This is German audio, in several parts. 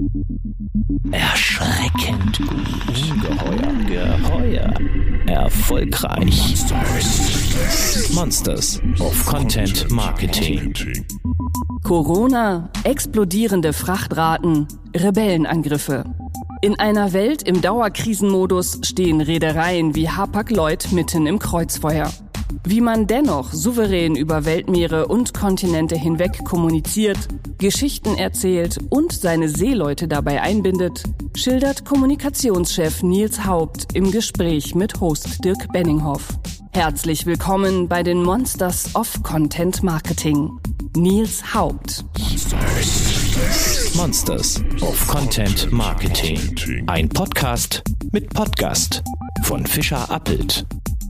Erschreckend gut. Geheuer. Erfolgreich. Monsters of Content Marketing. Corona, explodierende Frachtraten, Rebellenangriffe. In einer Welt im Dauerkrisenmodus stehen Reedereien wie Hapag-Lloyd mitten im Kreuzfeuer. Wie man dennoch souverän über Weltmeere und Kontinente hinweg kommuniziert, Geschichten erzählt und seine Seeleute dabei einbindet, schildert Kommunikationschef Nils Haupt im Gespräch mit Host Dirk Benninghoff. Herzlich willkommen bei den Monsters of Content Marketing. Nils Haupt. Monsters of Content Marketing. Ein Podcast mit Podcast von Fischer Appelt.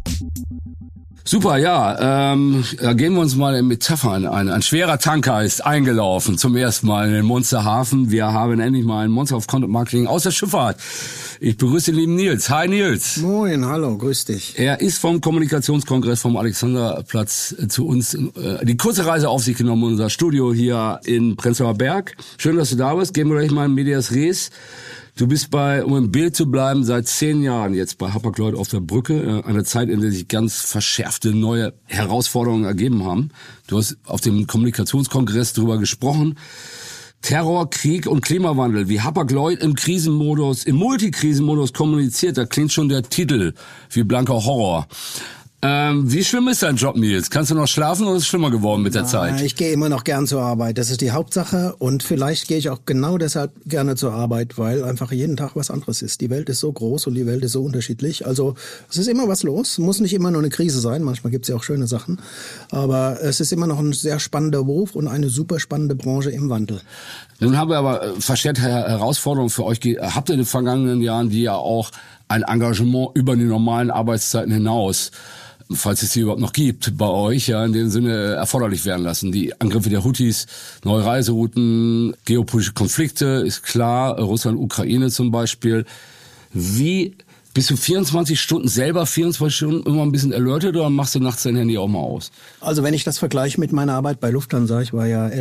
Super, ja. Gehen wir uns mal in Metaphern ein. Ein schwerer Tanker ist eingelaufen zum ersten Mal in den Munsterhafen. Wir haben endlich mal ein Monster of Content Marketing aus der Schifffahrt. Ich begrüße den lieben Nils. Hi Nils. Moin, hallo, grüß dich. Er ist vom Kommunikationskongress vom Alexanderplatz zu uns die kurze Reise auf sich genommen in unser Studio hier in Prenzlauer Berg. Schön, dass du da bist. Gehen wir gleich mal in Medias Res. Du bist um im Bild zu bleiben, seit 10 Jahren jetzt bei Hapag-Lloyd auf der Brücke. Eine Zeit, in der sich ganz verschärfte neue Herausforderungen ergeben haben. Du hast auf dem Kommunikationskongress darüber gesprochen. Terror, Krieg und Klimawandel, wie Hapag-Lloyd im Multikrisenmodus kommuniziert, da klingt schon der Titel wie blanker Horror. Wie schlimm ist dein Job, Nils? Kannst du noch schlafen oder ist es schlimmer geworden mit der Zeit? Ich gehe immer noch gern zur Arbeit. Das ist die Hauptsache. Und vielleicht gehe ich auch genau deshalb gerne zur Arbeit, weil einfach jeden Tag was anderes ist. Die Welt ist so groß und die Welt ist so unterschiedlich. Also es ist immer was los. Muss nicht immer nur eine Krise sein. Manchmal gibt es ja auch schöne Sachen. Aber es ist immer noch ein sehr spannender Beruf und eine super spannende Branche im Wandel. Nun haben wir aber verstärkte Herausforderungen für euch. Habt ihr in den vergangenen Jahren, die ja auch ein Engagement über die normalen Arbeitszeiten hinaus, falls es die überhaupt noch gibt, bei euch, ja, in dem Sinne erforderlich werden lassen. Die Angriffe der Houthis, neue Reiserouten, geopolitische Konflikte, ist klar, Russland, Ukraine zum Beispiel. Wie bist du 24 Stunden immer ein bisschen alerted oder machst du nachts dein Handy auch mal aus? Also wenn ich das vergleiche mit meiner Arbeit bei Lufthansa, ich war ja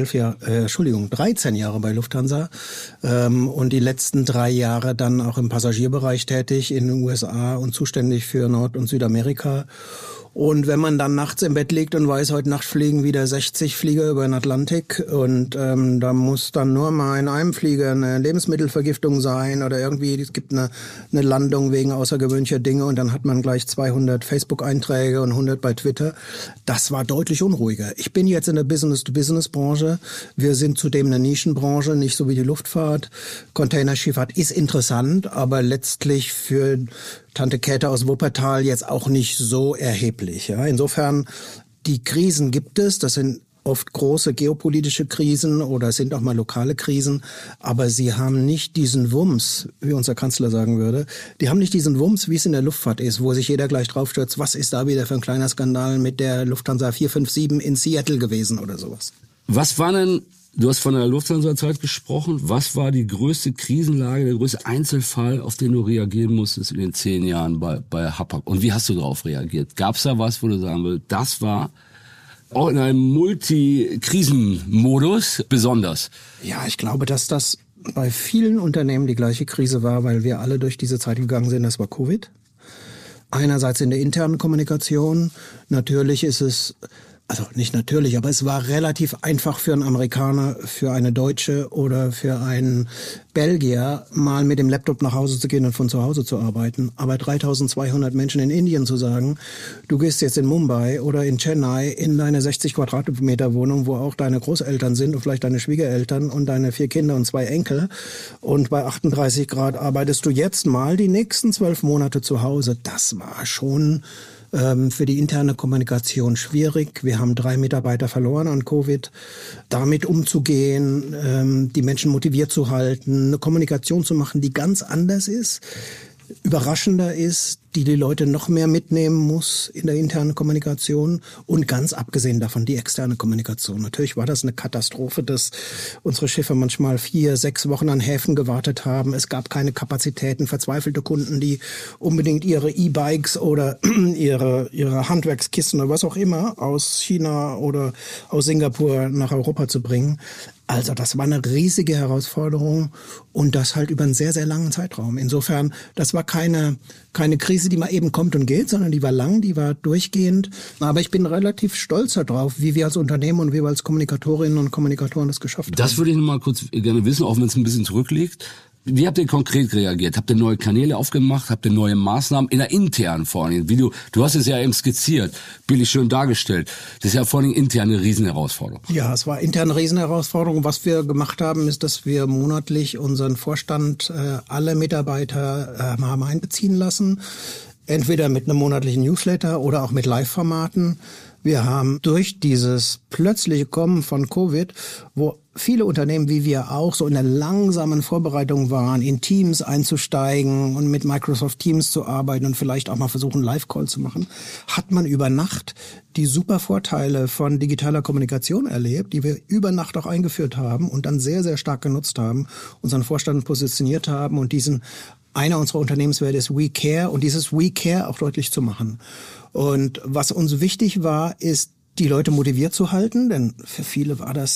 13 Jahre bei Lufthansa und die letzten 3 Jahre dann auch im Passagierbereich tätig in den USA und zuständig für Nord- und Südamerika. Und wenn man dann nachts im Bett liegt und weiß, heute Nacht fliegen wieder 60 Flieger über den Atlantik und da muss dann nur mal in einem Flieger eine Lebensmittelvergiftung sein oder irgendwie, es gibt eine Landung wegen außergewöhnlicher Dinge und dann hat man gleich 200 Facebook-Einträge und 100 bei Twitter. Das war deutlich unruhiger. Ich bin jetzt in der Business-to-Business-Branche. Wir sind zudem eine Nischenbranche, nicht so wie die Luftfahrt. Containerschifffahrt ist interessant, aber letztlich für Tante Käthe aus Wuppertal jetzt auch nicht so erheblich. Ja. Insofern, die Krisen gibt es, das sind oft große geopolitische Krisen oder es sind auch mal lokale Krisen, aber sie haben nicht diesen Wumms, wie unser Kanzler sagen würde, die haben nicht diesen Wumms, wie es in der Luftfahrt ist, wo sich jeder gleich draufstürzt, was ist da wieder für ein kleiner Skandal mit der Lufthansa 457 in Seattle gewesen oder sowas. Was war denn, du hast von der Lufthansa-Zeit gesprochen, was war die größte Krisenlage, der größte Einzelfall, auf den du reagieren musstest in den 10 Jahren bei Hapag? Und wie hast du darauf reagiert? Gab es da was, wo du sagen würdest, das war auch in einem Multikrisenmodus besonders? Ja, ich glaube, dass das bei vielen Unternehmen die gleiche Krise war, weil wir alle durch diese Zeit gegangen sind. Das war Covid. Einerseits in der internen Kommunikation. Natürlich ist es, also nicht natürlich, aber es war relativ einfach für einen Amerikaner, für eine Deutsche oder für einen Belgier mal mit dem Laptop nach Hause zu gehen und von zu Hause zu arbeiten. Aber 3200 Menschen in Indien zu sagen, du gehst jetzt in Mumbai oder in Chennai in deine 60 Quadratmeter Wohnung, wo auch deine Großeltern sind und vielleicht deine Schwiegereltern und deine 4 Kinder und 2 Enkel. Und bei 38 Grad arbeitest du jetzt mal die nächsten 12 Monate zu Hause. Das war schon für die interne Kommunikation schwierig. Wir haben 3 Mitarbeiter verloren an Covid. Damit umzugehen, die Menschen motiviert zu halten, eine Kommunikation zu machen, die ganz anders ist, überraschender ist, die Leute noch mehr mitnehmen muss in der internen Kommunikation und ganz abgesehen davon die externe Kommunikation. Natürlich war das eine Katastrophe, dass unsere Schiffe manchmal 4, 6 Wochen an Häfen gewartet haben. Es gab keine Kapazitäten, verzweifelte Kunden, die unbedingt ihre E-Bikes oder ihre Handwerkskisten oder was auch immer aus China oder aus Singapur nach Europa zu bringen. Also das war eine riesige Herausforderung und das halt über einen sehr, sehr langen Zeitraum. Insofern, das war keine Krise, die mal eben kommt und geht, sondern die war lang, die war durchgehend. Aber ich bin relativ stolz darauf, wie wir als Unternehmen und wie wir als Kommunikatorinnen und Kommunikatoren das geschafft haben. Das würde ich noch mal kurz gerne wissen, auch wenn es ein bisschen zurückliegt. Wie habt ihr konkret reagiert? Habt ihr neue Kanäle aufgemacht? Habt ihr neue Maßnahmen in der internen vor allem? Wie du hast es ja eben skizziert, billig schön dargestellt. Das ist ja vor allem intern eine Riesenherausforderung. Ja, es war intern eine Riesenherausforderung. Was wir gemacht haben, ist, dass wir monatlich unseren Vorstand, alle Mitarbeiter haben einbeziehen lassen. Entweder mit einem monatlichen Newsletter oder auch mit Live-Formaten. Wir haben durch dieses plötzliche Kommen von Covid, wo viele Unternehmen wie wir auch so in der langsamen Vorbereitung waren, in Teams einzusteigen und mit Microsoft Teams zu arbeiten und vielleicht auch mal versuchen, Live-Call zu machen, hat man über Nacht die super Vorteile von digitaler Kommunikation erlebt, die wir über Nacht auch eingeführt haben und dann sehr, sehr stark genutzt haben, unseren Vorstand positioniert haben und einer unserer Unternehmenswerte ist We Care und dieses We Care auch deutlich zu machen. Und was uns wichtig war, ist, die Leute motiviert zu halten, denn für viele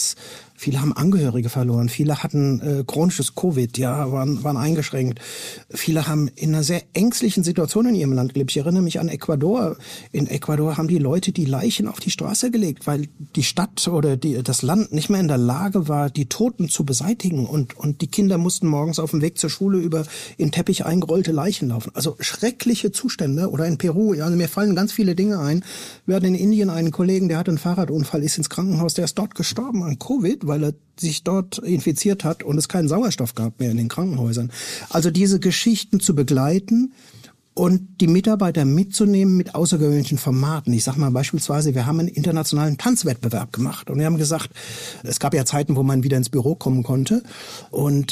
viele haben Angehörige verloren, viele hatten chronisches Covid, waren eingeschränkt. Viele haben in einer sehr ängstlichen Situation in ihrem Land gelebt. Ich erinnere mich an Ecuador. In Ecuador haben die Leute die Leichen auf die Straße gelegt, weil die Stadt oder das Land nicht mehr in der Lage war, die Toten zu beseitigen. Und die Kinder mussten morgens auf dem Weg zur Schule über in Teppich eingerollte Leichen laufen. Also schreckliche Zustände. Oder in Peru, also mir fallen ganz viele Dinge ein. Wir hatten in Indien einen Kollegen, der hatte einen Fahrradunfall, ist ins Krankenhaus, der ist dort gestorben an Covid, weil er sich dort infiziert hat und es keinen Sauerstoff gab mehr in den Krankenhäusern. Also diese Geschichten zu begleiten und die Mitarbeiter mitzunehmen mit außergewöhnlichen Formaten. Ich sag mal beispielsweise, wir haben einen internationalen Tanzwettbewerb gemacht und wir haben gesagt, es gab ja Zeiten, wo man wieder ins Büro kommen konnte und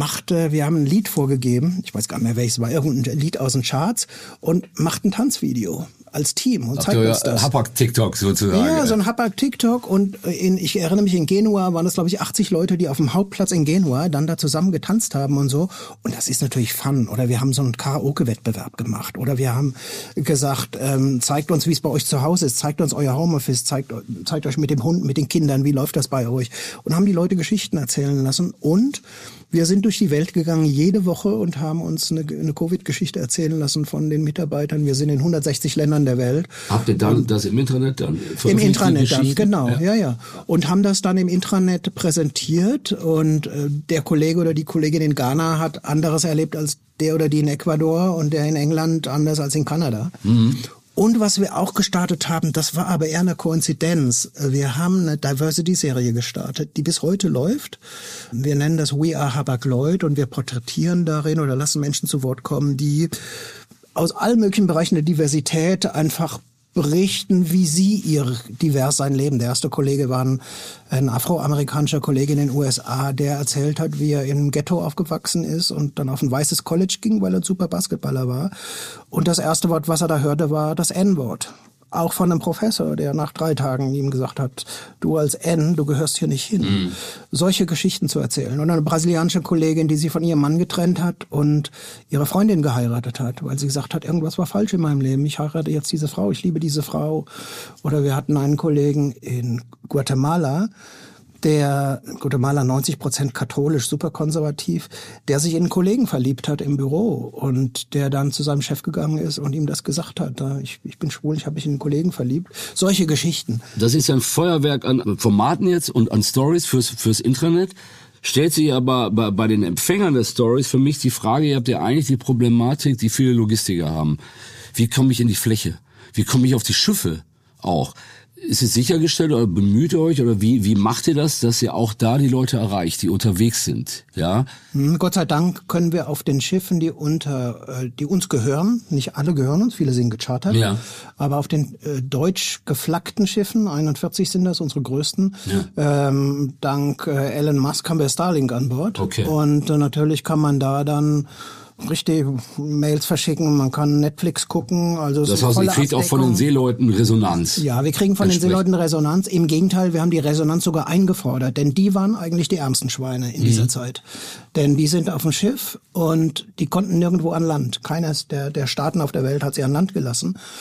wir haben ein Lied vorgegeben, ich weiß gar nicht mehr welches, war irgendein Lied aus den Charts und macht ein Tanzvideo als Team und zeigt uns das. Hapag-TikTok sozusagen. Ja, so ein Hapag-TikTok und ich erinnere mich, in Genua waren das, glaube ich, 80 Leute, die auf dem Hauptplatz in Genua dann da zusammen getanzt haben und so. Und das ist natürlich Fun. Oder wir haben so einen Karaoke-Wettbewerb gemacht. Oder wir haben gesagt, zeigt uns, wie es bei euch zu Hause ist. Zeigt uns euer Homeoffice. Zeigt euch mit dem Hund, mit den Kindern, wie läuft das bei euch. Und haben die Leute Geschichten erzählen lassen. Und wir sind durch die Welt gegangen jede Woche und haben uns eine Covid-Geschichte erzählen lassen von den Mitarbeitern. Wir sind in 160 Ländern der Welt. Habt ihr dann das im Intranet dann? Im Intranet dann, genau, ja. Und haben das dann im Intranet präsentiert und der Kollege oder die Kollegin in Ghana hat anderes erlebt als der oder die in Ecuador und der in England anders als in Kanada. Mhm. Und was wir auch gestartet haben, das war aber eher eine Koinzidenz. Wir haben eine Diversity-Serie gestartet, die bis heute läuft. Wir nennen das We Are Hapag-Lloyd und wir porträtieren darin oder lassen Menschen zu Wort kommen, die aus allen möglichen Bereichen der Diversität einfach berichten, wie sie ihr Diverssein leben. Der erste Kollege war ein afroamerikanischer Kollege in den USA, der erzählt hat, wie er im Ghetto aufgewachsen ist und dann auf ein weißes College ging, weil er ein super Basketballer war. Und das erste Wort, was er da hörte, war das N-Wort. Auch von einem Professor, der nach 3 Tagen ihm gesagt hat, du als N, du gehörst hier nicht hin. Mhm. Solche Geschichten zu erzählen. Und eine brasilianische Kollegin, die sich von ihrem Mann getrennt hat und ihre Freundin geheiratet hat, weil sie gesagt hat, irgendwas war falsch in meinem Leben. Ich heirate jetzt diese Frau, ich liebe diese Frau. Oder wir hatten einen Kollegen in Guatemala, 90% katholisch, super konservativ, der sich in einen Kollegen verliebt hat im Büro und der dann zu seinem Chef gegangen ist und ihm das gesagt hat. Ich bin schwul, ich habe mich in einen Kollegen verliebt. Solche Geschichten. Das ist ja ein Feuerwerk an Formaten jetzt und an Stories fürs Intranet. Stellt sich aber bei den Empfängern der Stories für mich die Frage, ihr habt ja eigentlich die Problematik, die viele Logistiker haben. Wie komme ich in die Fläche? Wie komme ich auf die Schiffe auch? Ist es sichergestellt oder bemüht ihr euch oder wie macht ihr das, dass ihr auch da die Leute erreicht, die unterwegs sind? Ja. Gott sei Dank können wir auf den Schiffen, die uns gehören, nicht alle gehören uns, viele sind gechartert, ja. Aber auf den deutsch geflaggten Schiffen, 41 sind das, unsere größten, ja. Dank Elon Musk haben wir Starlink an Bord. Okay. Und natürlich kann man da dann richtig Mails verschicken, man kann Netflix gucken. Also das heißt, ihr kriegt auch von den Seeleuten Resonanz. Ja, wir kriegen von den Seeleuten Resonanz. Im Gegenteil, wir haben die Resonanz sogar eingefordert, denn die waren eigentlich die ärmsten Schweine in dieser Zeit. Denn die sind auf dem Schiff und die konnten nirgendwo an Land. Keiner der Staaten auf der Welt hat sie an Land gelassen.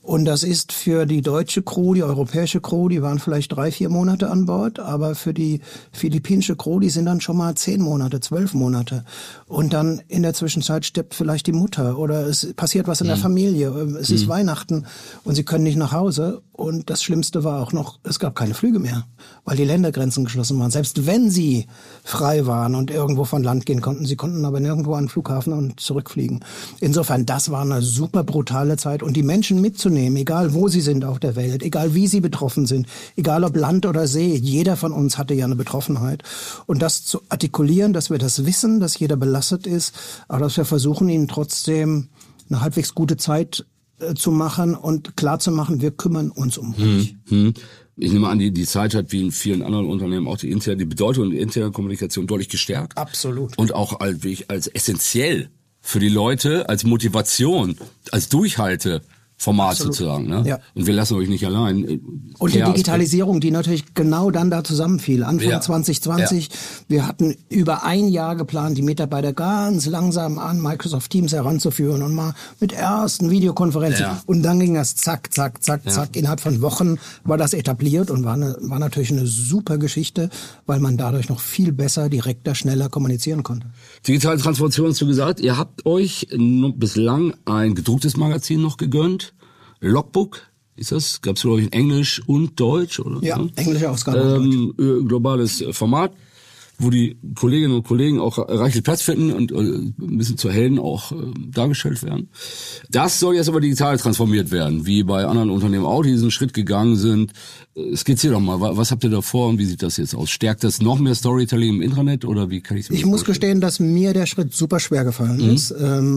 Und das ist für die deutsche Crew, die europäische Crew, die waren vielleicht 3-4 Monate an Bord, aber für die philippinische Crew, die sind dann schon mal 10 Monate, 12 Monate. Und dann in der Zwischenzeit stirbt vielleicht die Mutter oder es passiert was in der Familie, es ist Weihnachten und sie können nicht nach Hause. Und das Schlimmste war auch noch, es gab keine Flüge mehr, weil die Ländergrenzen geschlossen waren. Selbst wenn sie frei waren und irgendwo von Land gehen konnten, sie konnten aber nirgendwo an den Flughafen und zurückfliegen. Insofern, das war eine super brutale Zeit und die Menschen mitzunehmen, egal wo sie sind auf der Welt, egal wie sie betroffen sind, egal ob Land oder See, jeder von uns hatte ja eine Betroffenheit. Und das zu artikulieren, dass wir das wissen, dass jeder belastet ist, aber dass wir versuchen, ihnen trotzdem eine halbwegs gute Zeit zu machen und klar zu machen, wir kümmern uns um euch. Ich nehme an, die Zeit hat wie in vielen anderen Unternehmen auch die Bedeutung der internen Kommunikation deutlich gestärkt. Absolut. Und auch als essentiell für die Leute, als Motivation, als Durchhalteformat Absolut. Sozusagen. Ne? Ja. Und wir lassen euch nicht allein. Und die Digitalisierung, die natürlich genau dann da zusammenfiel. Anfang 2020, wir hatten über ein Jahr geplant, die Mitarbeiter ganz langsam an Microsoft Teams heranzuführen und mal mit ersten Videokonferenzen. Ja. Und dann ging das zack, zack, zack, zack. Innerhalb von Wochen war das etabliert und war natürlich eine super Geschichte, weil man dadurch noch viel besser, direkter, schneller kommunizieren konnte. Digitale Transformation hast du gesagt, ihr habt euch bislang ein gedrucktes Magazin noch gegönnt. Logbook ist das? Gab es, glaube ich, in Englisch und Deutsch, oder? Ja, englische Ausgabe und Deutsch. Globales Format, wo die Kolleginnen und Kollegen auch reichlich Platz finden und ein bisschen zu Helden auch dargestellt werden. Das soll jetzt aber digital transformiert werden, wie bei anderen Unternehmen auch, die diesen Schritt gegangen sind. Skizzier doch mal, was habt ihr da vor und wie sieht das jetzt aus? Stärkt das noch mehr Storytelling im Internet oder wie kann ich es mir vorstellen? Ich muss gestehen, dass mir der Schritt super schwer gefallen ist.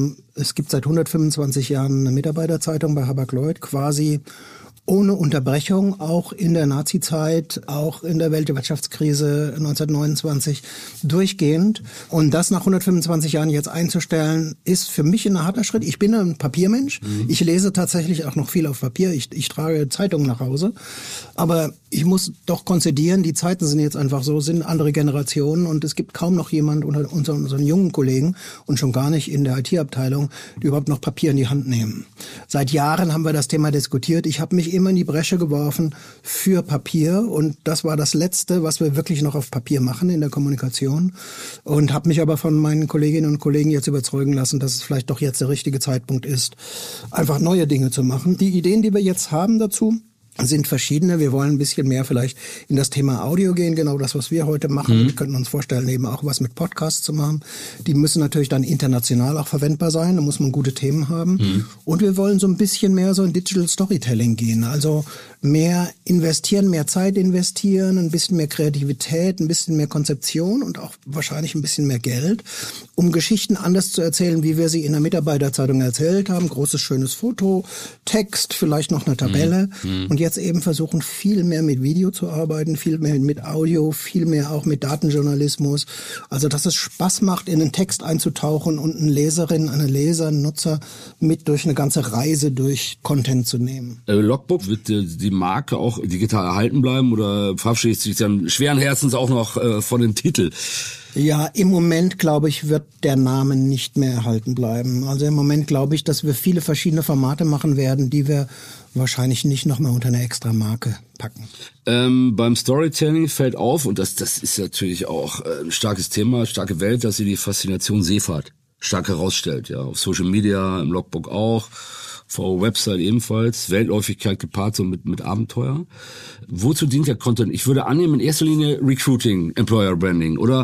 Es gibt seit 125 Jahren eine Mitarbeiterzeitung bei Hapag-Lloyd, quasi ohne Unterbrechung, auch in der Nazi-Zeit, auch in der Weltwirtschaftskrise 1929 durchgehend. Und das nach 125 Jahren jetzt einzustellen, ist für mich ein harter Schritt. Ich bin ein Papiermensch. Ich lese tatsächlich auch noch viel auf Papier. Ich trage Zeitungen nach Hause. Aber ich muss doch konzidieren, die Zeiten sind jetzt einfach so, sind andere Generationen und es gibt kaum noch jemand unter unseren jungen Kollegen und schon gar nicht in der IT-Abteilung, die überhaupt noch Papier in die Hand nehmen. Seit Jahren haben wir das Thema diskutiert. Ich habe mich immer in die Bresche geworfen für Papier und das war das Letzte, was wir wirklich noch auf Papier machen in der Kommunikation und habe mich aber von meinen Kolleginnen und Kollegen jetzt überzeugen lassen, dass es vielleicht doch jetzt der richtige Zeitpunkt ist, einfach neue Dinge zu machen. Die Ideen, die wir jetzt haben dazu, sind verschiedene. Wir wollen ein bisschen mehr vielleicht in das Thema Audio gehen, genau das, was wir heute machen. Wir könnten uns vorstellen, eben auch was mit Podcasts zu machen. Die müssen natürlich dann international auch verwendbar sein. Da muss man gute Themen haben. Und wir wollen so ein bisschen mehr so in Digital Storytelling gehen. Also mehr investieren, mehr Zeit investieren, ein bisschen mehr Kreativität, ein bisschen mehr Konzeption und auch wahrscheinlich ein bisschen mehr Geld, um Geschichten anders zu erzählen, wie wir sie in der Mitarbeiterzeitung erzählt haben. Großes, schönes Foto, Text, vielleicht noch eine Tabelle. Und jetzt eben versuchen, viel mehr mit Video zu arbeiten, viel mehr mit Audio, viel mehr auch mit Datenjournalismus. Also, dass es Spaß macht, in den Text einzutauchen und eine Leserin, eine Leser, einen Nutzer mit durch eine ganze Reise durch Content zu nehmen. Logbook, wird die Marke auch digital erhalten bleiben oder verabschiedet sich dann schweren Herzens auch noch von dem Titel? Ja, im Moment, glaube ich, wird der Name nicht mehr erhalten bleiben. Also im Moment glaube ich, dass wir viele verschiedene Formate machen werden, die wir wahrscheinlich nicht nochmal unter eine extra Marke packen. Beim Storytelling fällt auf, und das ist natürlich auch ein starkes Thema, starke Welt, dass sie die Faszination Seefahrt stark herausstellt. Ja, auf Social Media, im Logbook auch, auf eurer Website ebenfalls, Weltläufigkeit gepaart so mit Abenteuer. Wozu dient der Content? Ich würde annehmen, in erster Linie Recruiting, Employer Branding oder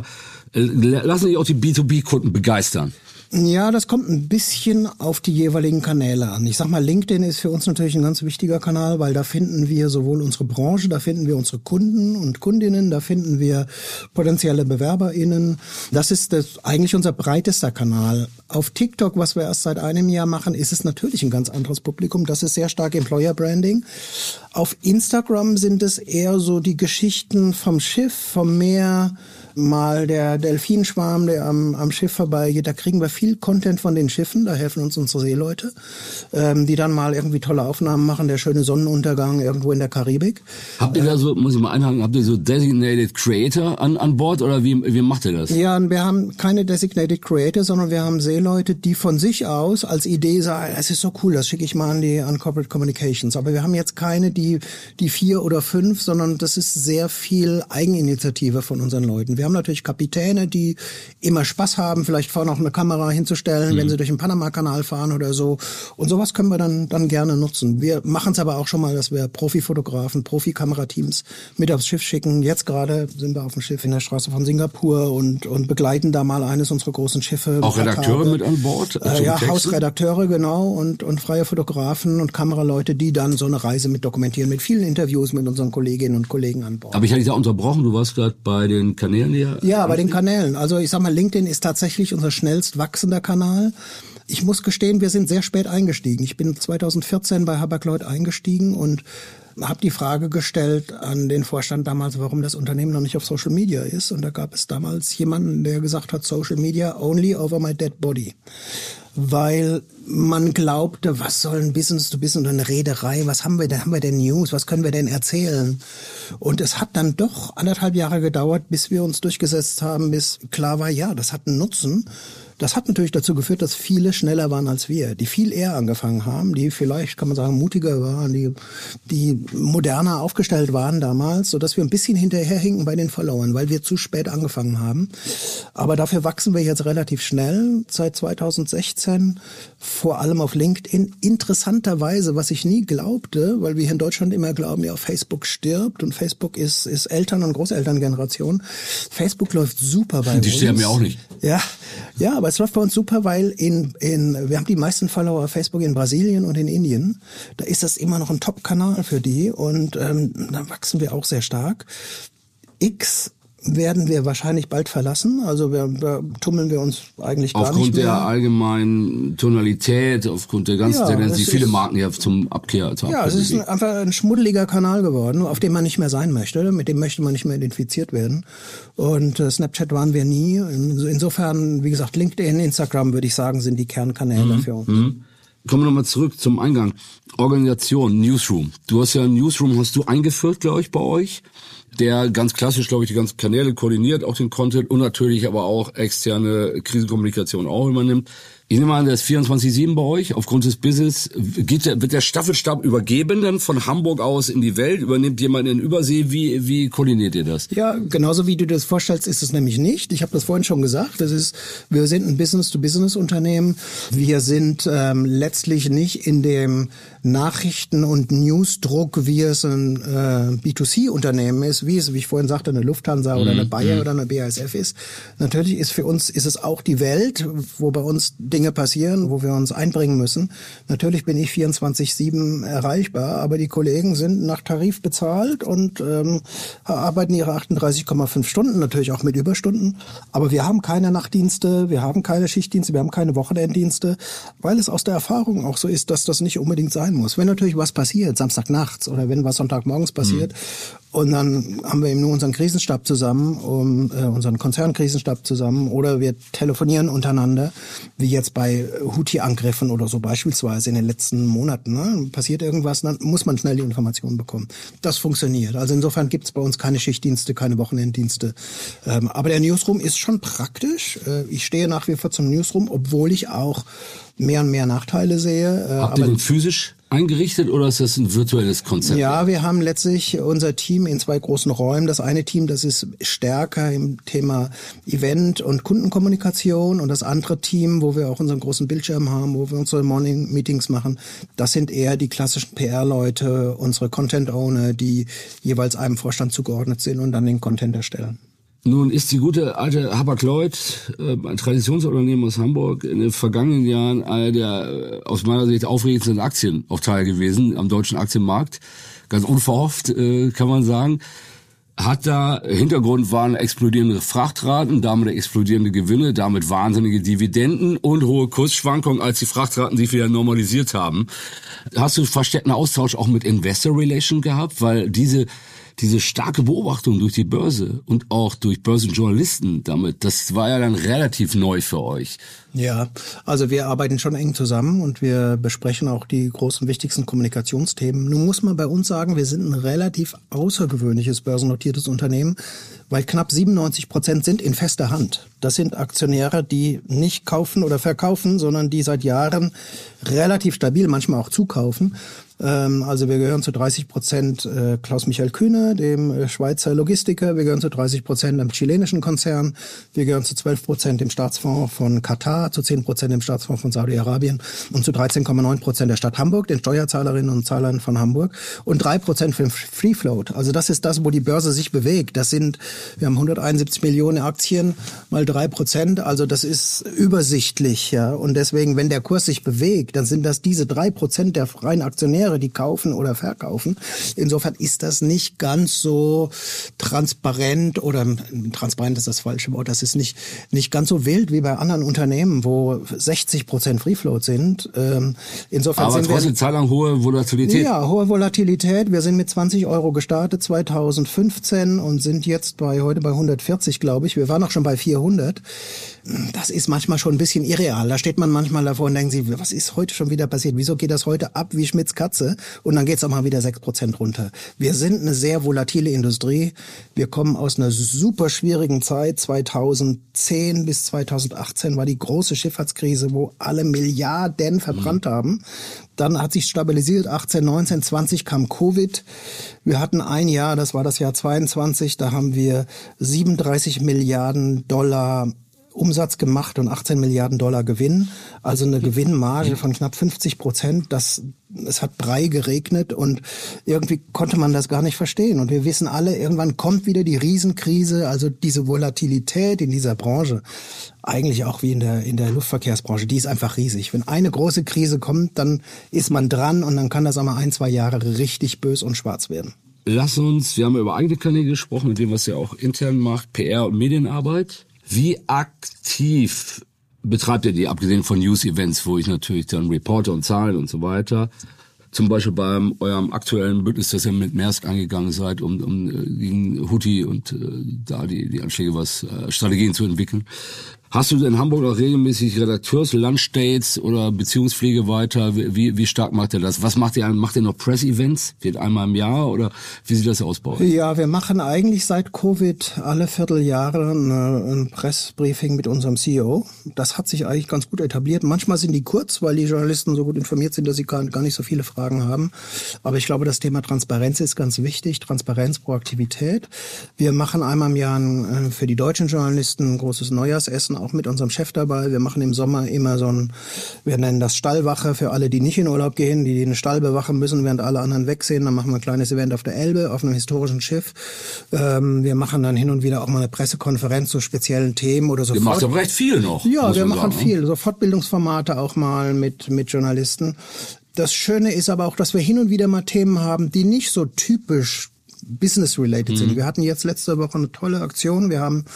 lassen sich auch die B2B-Kunden begeistern? Ja, das kommt ein bisschen auf die jeweiligen Kanäle an. Ich sag mal, LinkedIn ist für uns natürlich ein ganz wichtiger Kanal, weil da finden wir sowohl unsere Branche, da finden wir unsere Kunden und Kundinnen, da finden wir potenzielle BewerberInnen. Das ist eigentlich unser breitester Kanal. Auf TikTok, was wir erst seit einem Jahr machen, ist es natürlich ein ganz anderes Publikum. Das ist sehr stark Employer Branding. Auf Instagram sind es eher so die Geschichten vom Schiff, vom Meer, mal der Delfinschwarm, der am Schiff vorbeigeht, da kriegen wir viel Content von den Schiffen, da helfen uns unsere Seeleute, die dann mal irgendwie tolle Aufnahmen machen, der schöne Sonnenuntergang irgendwo in der Karibik. Habt ihr da so, muss ich mal einhaken, habt ihr so Designated Creator an Bord oder wie macht ihr das? Ja, wir haben keine Designated Creator, sondern wir haben Seeleute, die von sich aus als Idee sagen, es ist so cool, das schicke ich mal an Corporate Communications. Aber wir haben jetzt keine, die 4 oder 5, sondern das ist sehr viel Eigeninitiative von unseren Leuten. Wir haben natürlich Kapitäne, die immer Spaß haben, vielleicht vorne noch eine Kamera hinzustellen, wenn sie durch den Panama-Kanal fahren oder so. Und sowas können wir dann gerne nutzen. Wir machen es aber auch schon mal, dass wir Profifotografen, Profikamerateams mit aufs Schiff schicken. Jetzt gerade sind wir auf dem Schiff in der Straße von Singapur und begleiten da mal eines unserer großen Schiffe. Auch Redakteure mit an Bord? Ja, Hausredakteure, genau, und freie Fotografen und Kameraleute, die dann so eine Reise mit dokumentieren, mit vielen Interviews mit unseren Kolleginnen und Kollegen an Bord. Aber ich hatte dich da unterbrochen, du warst gerade bei den Kanälen hier? Ja, bei den Kanälen. Also ich sag mal, LinkedIn ist tatsächlich unser schnellst wachsender Kanal. Ich muss gestehen, wir sind sehr spät eingestiegen. Ich bin 2014 bei Hapag-Lloyd eingestiegen und habe die Frage gestellt an den Vorstand damals, warum das Unternehmen noch nicht auf Social Media ist. Und da gab es damals jemanden, der gesagt hat, Social Media only over my dead body. Weil man glaubte, was soll ein Business-to-Business oder eine Reederei, was haben wir denn? Haben wir denn News? Was können wir denn erzählen? Und es hat dann doch 1,5 Jahre gedauert, bis wir uns durchgesetzt haben, bis klar war, ja, das hat einen Nutzen. Das hat natürlich dazu geführt, dass viele schneller waren als wir, die viel eher angefangen haben, die vielleicht, kann man sagen, mutiger waren, die moderner aufgestellt waren damals, sodass wir ein bisschen hinterherhinken bei den Followern, weil wir zu spät angefangen haben. Aber dafür wachsen wir jetzt relativ schnell, seit 2016, vor allem auf LinkedIn. Interessanterweise, was ich nie glaubte, weil wir hier in Deutschland immer glauben, ja, Facebook stirbt und Facebook ist Eltern- und Großelterngeneration. Facebook läuft super bei uns. Die sterben ja auch nicht. Ja, aber es läuft bei uns super, weil wir haben die meisten Follower auf Facebook in Brasilien und in Indien. Da ist das immer noch ein Top-Kanal für die und da wachsen wir auch sehr stark. X werden wir wahrscheinlich bald verlassen. Also da tummeln wir uns eigentlich gar nicht mehr. Aufgrund der allgemeinen Tonalität, aufgrund der ganzen Tendenz, die viele Marken ja zum Abkehr zu Ja, es ist einfach ein schmuddeliger Kanal geworden, auf dem man nicht mehr sein möchte. Mit dem möchte man nicht mehr identifiziert werden. Und Snapchat waren wir nie. Insofern, wie gesagt, LinkedIn, Instagram, würde ich sagen, sind die Kernkanäle für uns. Kommen wir nochmal zurück zum Eingang. Organisation, Newsroom. Du hast ja einen Newsroom, hast du eingeführt, glaube ich, bei euch, der ganz klassisch, glaube ich, die ganzen Kanäle koordiniert, auch den Content und natürlich aber auch externe Krisenkommunikation auch übernimmt. Ich nehme an, der ist 24/7 bei euch, aufgrund des Business. Wird der Staffelstab übergeben dann von Hamburg aus in die Welt? Übernimmt jemand in Übersee? Wie koordiniert ihr das? Ja, genauso wie du das vorstellst, ist es nämlich nicht. Ich habe das vorhin schon gesagt. Wir sind ein Business-to-Business-Unternehmen. Wir sind letztlich nicht in dem Nachrichten- und Newsdruck, wie es ein B2C-Unternehmen ist, wie ich vorhin sagte, eine Lufthansa oder eine Bayer oder eine BASF ist. Natürlich ist für uns ist es auch die Welt, wo bei uns Dinge passieren, wo wir uns einbringen müssen. Natürlich bin ich 24/7 erreichbar, aber die Kollegen sind nach Tarif bezahlt und arbeiten ihre 38,5 Stunden, natürlich auch mit Überstunden. Aber wir haben keine Nachtdienste, wir haben keine Schichtdienste, wir haben keine Wochenenddienste, weil es aus der Erfahrung auch so ist, dass das nicht unbedingt sein muss. Wenn natürlich was passiert, Samstagnachts oder wenn was Sonntagmorgens passiert, und dann haben wir eben nur unseren Krisenstab zusammen, unseren Konzernkrisenstab zusammen, oder wir telefonieren untereinander, wie jetzt bei Houthi-Angriffen oder so beispielsweise in den letzten Monaten. Ne? Passiert irgendwas, dann muss man schnell die Informationen bekommen. Das funktioniert. Also insofern gibt es bei uns keine Schichtdienste, keine Wochenenddienste. Aber der Newsroom ist schon praktisch. Ich stehe nach wie vor zum Newsroom, obwohl ich auch mehr und mehr Nachteile sehe. Habt ihr den physisch eingerichtet oder ist das ein virtuelles Konzept? Ja, wir haben letztlich unser Team in 2 großen Räumen. Das eine Team, das ist stärker im Thema Event- und Kundenkommunikation, und das andere Team, wo wir auch unseren großen Bildschirm haben, wo wir unsere Morning-Meetings machen, das sind eher die klassischen PR-Leute, unsere Content-Owner, die jeweils einem Vorstand zugeordnet sind und dann den Content erstellen. Nun ist die gute alte Hapag-Lloyd, ein Traditionsunternehmen aus Hamburg, in den vergangenen Jahren einer der aus meiner Sicht aufregendsten Aktien auf Teil gewesen am deutschen Aktienmarkt. Ganz unverhofft, kann man sagen. Hintergrund waren explodierende Frachtraten, damit explodierende Gewinne, damit wahnsinnige Dividenden und hohe Kursschwankungen, als die Frachtraten sich wieder normalisiert haben. Hast du verstärkten Austausch auch mit Investor Relation gehabt? Weil diese diese starke Beobachtung durch die Börse und auch durch Börsenjournalisten damit, das war ja dann relativ neu für euch. Ja, also wir arbeiten schon eng zusammen und wir besprechen auch die großen, wichtigsten Kommunikationsthemen. Nun muss man bei uns sagen, wir sind ein relativ außergewöhnliches börsennotiertes Unternehmen, weil knapp 97% sind in fester Hand. Das sind Aktionäre, die nicht kaufen oder verkaufen, sondern die seit Jahren relativ stabil, manchmal auch zukaufen. Also wir gehören zu 30% Klaus-Michael Kühne, dem Schweizer Logistiker. Wir gehören zu 30% dem chilenischen Konzern. Wir gehören zu 12% dem Staatsfonds von Katar, zu 10% dem Staatsfonds von Saudi-Arabien und zu 13,9% der Stadt Hamburg, den Steuerzahlerinnen und Zahlern von Hamburg und 3% für Free Float. Also das ist das, wo die Börse sich bewegt. Wir haben 171 Millionen Aktien mal 3%. Also das ist übersichtlich, ja. Und deswegen, wenn der Kurs sich bewegt, dann sind das diese 3% der freien Aktionäre, die kaufen oder verkaufen. Insofern ist das nicht ganz so transparent oder transparent ist das falsche Wort. Das ist nicht ganz so wild wie bei anderen Unternehmen, wo 60% Free Float sind. Insofern aber trotzdem zahlen hohe Volatilität. Ja, hohe Volatilität. Wir sind mit 20 € gestartet 2015 und sind jetzt heute bei 140, glaube ich. Wir waren auch schon bei 400. Das ist manchmal schon ein bisschen irreal. Da steht man manchmal davor und denkt sich, was ist heute schon wieder passiert? Wieso geht das heute ab wie Schmitz Katze? Und dann geht es auch mal wieder 6% runter. Wir sind eine sehr volatile Industrie. Wir kommen aus einer super schwierigen Zeit. 2010 bis 2018 war die große Schifffahrtskrise, wo alle Milliarden verbrannt haben. Dann hat sich stabilisiert. 18, 19, 20 kam Covid. Wir hatten ein Jahr, das war das Jahr 22, da haben wir 37 Milliarden Dollar Umsatz gemacht und 18 Milliarden Dollar Gewinn, also eine Gewinnmarge von knapp 50%. Es hat Brei geregnet und irgendwie konnte man das gar nicht verstehen. Und wir wissen alle, irgendwann kommt wieder die Riesenkrise, also diese Volatilität in dieser Branche, eigentlich auch wie in der Luftverkehrsbranche, die ist einfach riesig. Wenn eine große Krise kommt, dann ist man dran und dann kann das auch mal 1-2 Jahre richtig bös und schwarz werden. Lass uns, wir haben über eigene Kanäle gesprochen, mit dem, was ihr auch intern macht, PR und Medienarbeit. Wie aktiv betreibt ihr die, abgesehen von News-Events, wo ich natürlich dann Reporter und Zahlen und so weiter, zum Beispiel bei eurem aktuellen Bündnis, das ihr mit Maersk angegangen seid, um gegen Houthi und da die Anschläge Strategien zu entwickeln. Hast du in Hamburg auch regelmäßig Redakteurs-Lunch-Dates oder Beziehungspflege weiter? Wie stark macht ihr das? Was macht ihr? Macht ihr noch Press-Events? Wird einmal im Jahr oder wie sieht das aus bei euch? Ja, wir machen eigentlich seit Covid alle Vierteljahre ein Pressbriefing mit unserem CEO. Das hat sich eigentlich ganz gut etabliert. Manchmal sind die kurz, weil die Journalisten so gut informiert sind, dass sie gar nicht so viele Fragen haben. Aber ich glaube, das Thema Transparenz ist ganz wichtig. Transparenz, Proaktivität. Wir machen einmal im Jahr für die deutschen Journalisten ein großes Neujahrsessen, auch mit unserem Chef dabei. Wir machen im Sommer immer wir nennen das Stallwache für alle, die nicht in Urlaub gehen, die den Stall bewachen müssen, während alle anderen weg sind. Dann machen wir ein kleines Event auf der Elbe, auf einem historischen Schiff. Wir machen dann hin und wieder auch mal eine Pressekonferenz zu speziellen Themen oder so. Ihr macht aber recht viel noch. Ja, wir machen viel. So Fortbildungsformate auch mal mit Journalisten. Das Schöne ist aber auch, dass wir hin und wieder mal Themen haben, die nicht so typisch business-related sind. Wir hatten jetzt letzte Woche eine tolle Aktion. Wir haben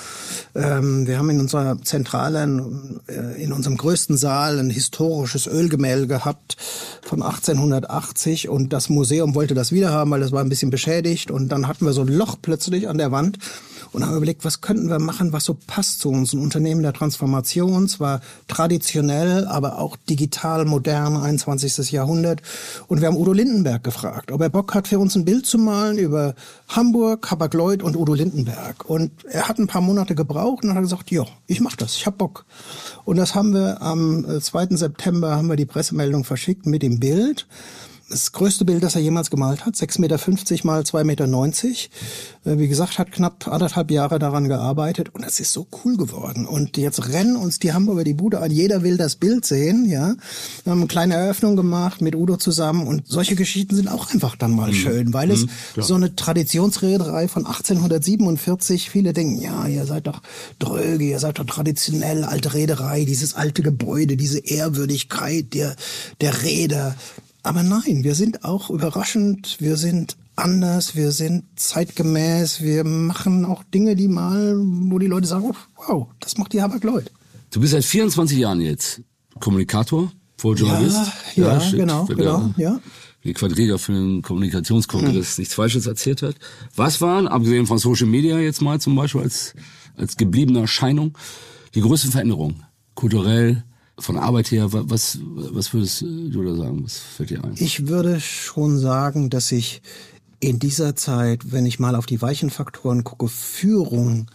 in unserer Zentrale, in unserem größten Saal, ein historisches Ölgemälde gehabt von 1880 und das Museum wollte das wieder haben, weil das war ein bisschen beschädigt und dann hatten wir so ein Loch plötzlich an der Wand und haben überlegt, was könnten wir machen, was so passt zu uns. Ein Unternehmen der Transformation, zwar traditionell, aber auch digital, modern, 21. Jahrhundert. Und wir haben Udo Lindenberg gefragt, ob er Bock hat, für uns ein Bild zu malen über Hamburg, Hapag-Lloyd und Udo Lindenberg. Und er hat ein paar Monate gebraucht und hat gesagt, ja, ich mach das, ich hab Bock. Und das haben wir am 2. September haben wir die Pressemeldung verschickt mit dem Bild. Das größte Bild, das er jemals gemalt hat, 6,50 Meter mal 2,90 Meter. Wie gesagt, hat knapp 1,5 Jahre daran gearbeitet und es ist so cool geworden. Und jetzt rennen uns die Hamburger die Bude an. Jeder will das Bild sehen, ja. Wir haben eine kleine Eröffnung gemacht mit Udo zusammen und solche Geschichten sind auch einfach dann mal schön, weil es so eine Traditionsreederei von 1847, viele denken, ja, ihr seid doch dröge, ihr seid doch traditionell, alte Reederei, dieses alte Gebäude, diese Ehrwürdigkeit der Reeder. Aber nein, wir sind auch überraschend, wir sind anders, wir sind zeitgemäß, wir machen auch Dinge, wo die Leute sagen, oh, wow, das macht die Hapag-Lloyd. Du bist seit 24 Jahren jetzt Kommunikator, Journalist. Ja, genau, ja. die Quadriga für den Kommunikationskongress nichts Falsches erzählt hat. Was waren, abgesehen von Social Media jetzt mal zum Beispiel als gebliebene Erscheinung, die größten Veränderungen? Kulturell, von Arbeit her, was würdest du da sagen? Was fällt dir ein? Ich würde schon sagen, dass ich in dieser Zeit, wenn ich mal auf die weichen Faktoren gucke, Führung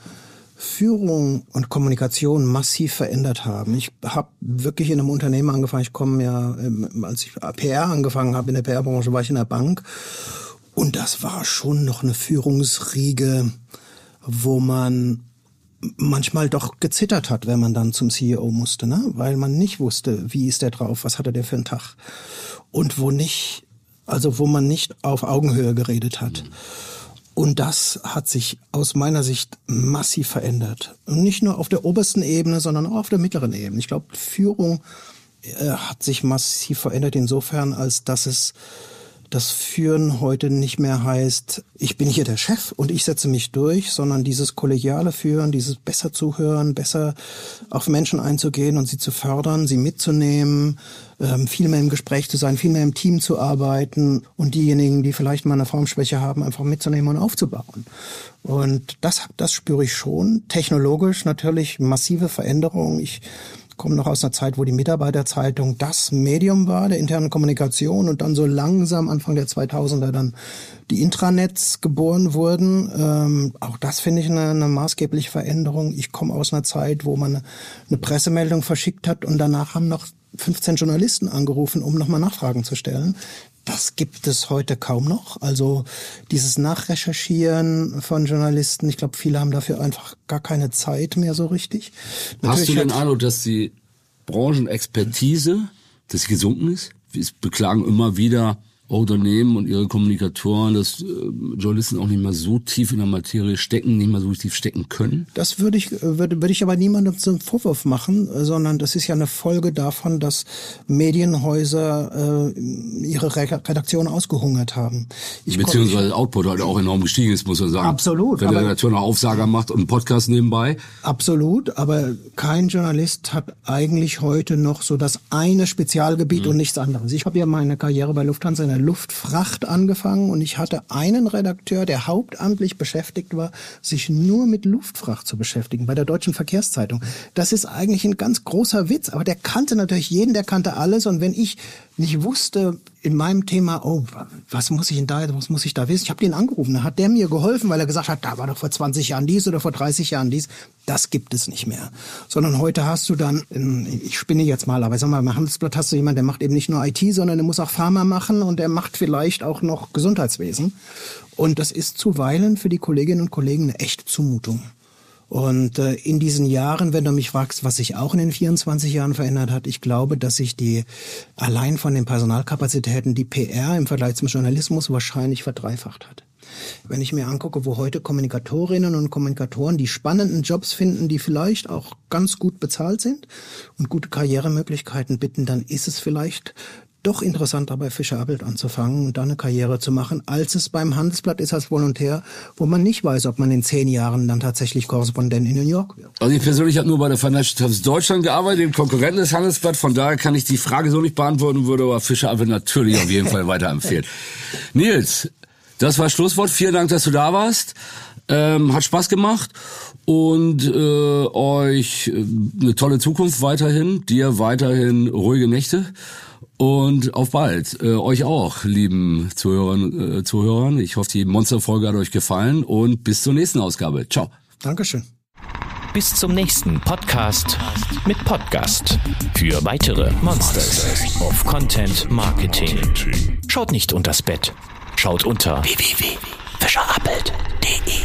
und Kommunikation massiv verändert haben. Ich habe wirklich in einem Unternehmen angefangen, als ich PR angefangen habe, in der PR-Branche war ich in der Bank und das war schon noch eine Führungsriege, wo man manchmal doch gezittert hat, wenn man dann zum CEO musste, ne? Weil man nicht wusste, wie ist der drauf, was hatte der für einen Tag und wo man nicht auf Augenhöhe geredet hat. Und das hat sich aus meiner Sicht massiv verändert. Und nicht nur auf der obersten Ebene, sondern auch auf der mittleren Ebene. Ich glaube, Führung hat sich massiv verändert insofern, als dass das Führen heute nicht mehr heißt, ich bin hier der Chef und ich setze mich durch, sondern dieses kollegiale Führen, dieses besser zuhören, besser auf Menschen einzugehen und sie zu fördern, sie mitzunehmen, viel mehr im Gespräch zu sein, viel mehr im Team zu arbeiten und diejenigen, die vielleicht mal eine Formschwäche haben, einfach mitzunehmen und aufzubauen. Und das spüre ich schon. Technologisch natürlich massive Veränderungen. Ich komme noch aus einer Zeit, wo die Mitarbeiterzeitung das Medium war der internen Kommunikation und dann so langsam Anfang der 2000er dann die Intranets geboren wurden. Auch das finde ich eine maßgebliche Veränderung. Ich komme aus einer Zeit, wo man eine Pressemeldung verschickt hat und danach haben noch 15 Journalisten angerufen, um nochmal Nachfragen zu stellen. Das gibt es heute kaum noch. Also dieses Nachrecherchieren von Journalisten, ich glaube, viele haben dafür einfach gar keine Zeit mehr so richtig. Hast du den Eindruck, dass die Branchenexpertise, dass sie gesunken ist? Wir beklagen immer wieder Unternehmen und ihre Kommunikatoren, dass Journalisten auch nicht mehr so tief in der Materie stecken, nicht mehr so tief stecken können? Das würde ich aber niemandem zum Vorwurf machen, sondern das ist ja eine Folge davon, dass Medienhäuser ihre Redaktion ausgehungert haben. Beziehungsweise Output heute auch enorm gestiegen ist, muss man sagen. Absolut. Wenn der Redakteur noch Aufsager macht und einen Podcast nebenbei. Absolut, aber kein Journalist hat eigentlich heute noch so das eine Spezialgebiet und nichts anderes. Ich habe ja meine Karriere bei Lufthansa in der Luftfracht angefangen und ich hatte einen Redakteur, der hauptamtlich beschäftigt war, sich nur mit Luftfracht zu beschäftigen, bei der Deutschen Verkehrszeitung. Das ist eigentlich ein ganz großer Witz, aber der kannte natürlich jeden, der kannte alles und wenn ich nicht wusste in meinem Thema, was muss ich da wissen? Ich habe den angerufen, dann hat der mir geholfen, weil er gesagt hat, da war doch vor 20 Jahren dies oder vor 30 Jahren dies. Das gibt es nicht mehr. Sondern heute hast du dann, ich spinne jetzt mal, aber sag mal, beim Handelsblatt hast du jemanden, der macht eben nicht nur IT, sondern der muss auch Pharma machen und der macht vielleicht auch noch Gesundheitswesen. Und das ist zuweilen für die Kolleginnen und Kollegen eine echte Zumutung. Und in diesen Jahren, wenn du mich fragst, was sich auch in den 24 Jahren verändert hat, ich glaube, dass sich allein von den Personalkapazitäten die PR im Vergleich zum Journalismus wahrscheinlich verdreifacht hat. Wenn ich mir angucke, wo heute Kommunikatorinnen und Kommunikatoren die spannenden Jobs finden, die vielleicht auch ganz gut bezahlt sind und gute Karrieremöglichkeiten bieten, dann ist es vielleicht doch interessanter bei Fischer Appelt anzufangen und da eine Karriere zu machen, als es beim Handelsblatt ist als Volontär, wo man nicht weiß, ob man in 10 Jahren dann tatsächlich Korrespondent in New York wird. Also ich persönlich habe nur bei der Financial Times Deutschland gearbeitet, dem Konkurrenten des Handelsblatt, von daher kann ich die Frage so nicht beantworten, würde aber Fischer Appelt natürlich auf jeden Fall weiterempfehlen. Nils, das war Schlusswort. Vielen Dank, dass du da warst. Hat Spaß gemacht und euch eine tolle Zukunft weiterhin. Dir weiterhin ruhige Nächte. Und auf bald. Euch auch, lieben Zuhörern. Ich hoffe, die Monsterfolge hat euch gefallen und bis zur nächsten Ausgabe. Ciao. Dankeschön. Bis zum nächsten Podcast mit Podcast. Für weitere Monsters of Content Marketing. Schaut nicht unters Bett. Schaut unter www.fischerappelt.de